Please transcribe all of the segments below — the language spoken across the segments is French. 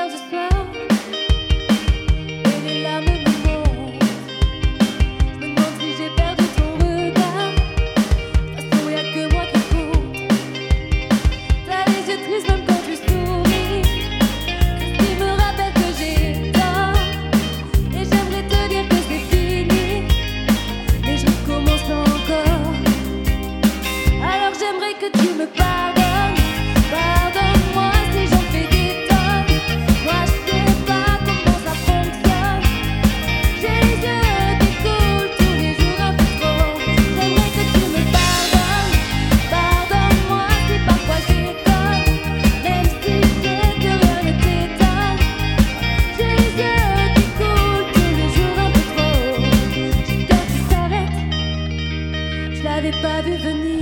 cœur ce soir et les larmes me montent. Je me demande si j'ai perdu ton regard. De toute façon, y'a que moi qui compte. T'as les yeux tristes même quand tu souris. C'est ce qui me rappelle que j'ai tort. Et j'aimerais te dire que c'est fini, mais je recommence encore. Alors j'aimerais que tu me pardonnes. Pardonne-moi si j'en fais des tonnes. Moi je sais pas comment ça fonctionne. J'ai les yeux qui coulent tous les jours un peu trop. J'aimerais que tu me pardonnes. Pardonne-moi si parfois je déconne. Même si je sais que rien ne t'étonne. J'ai les yeux qui coulent tous les jours un peu trop. J'ai le cœur qui s'arrête. Je l'avais pas vu venir.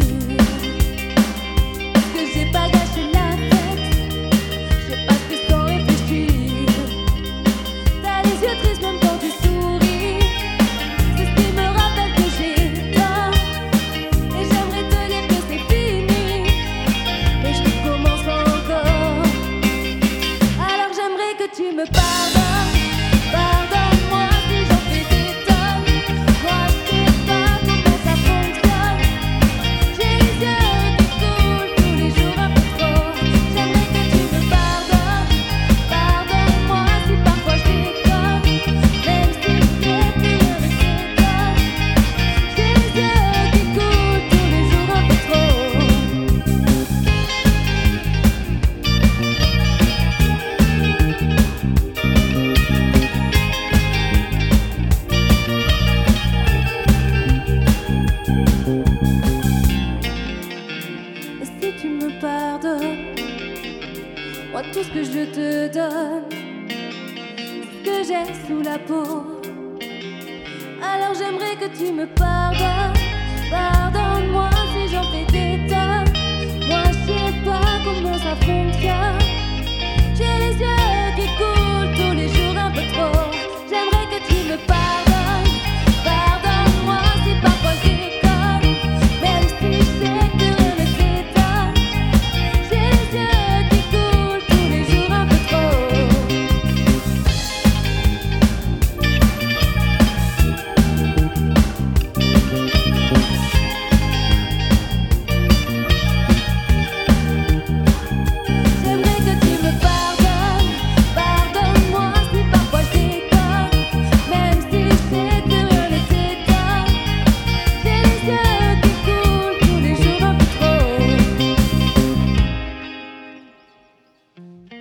Que j'ai pas gâché la fête, je sais pas ce que sans réfléchir. T'as les yeux tristes même quand tu souris. C'est ce qui me rappelle que j'ai tort. Et j'aimerais te dire que c'est fini, mais je recommence encore. Alors j'aimerais que tu me pardonnes. Pardonne-moi si j'en fais des tonnes. Moi je sais pas comment ça fonctionne. J'ai les yeux qui coulent tous les jours un peu trop. J'aimerais que tu me pardonnes. Pardonne-moi si parfois je déconne. Même si je sais que rien ne s'étonne. J'ai les yeux qui coulent tous les jours un peu trop. Et si tu me pardonnes, moi tout ce que je te donne, c'est ce que j'ai sous la peau. Alors j'aimerais que tu me pardonnes. Pardonne-moi si j'en fais des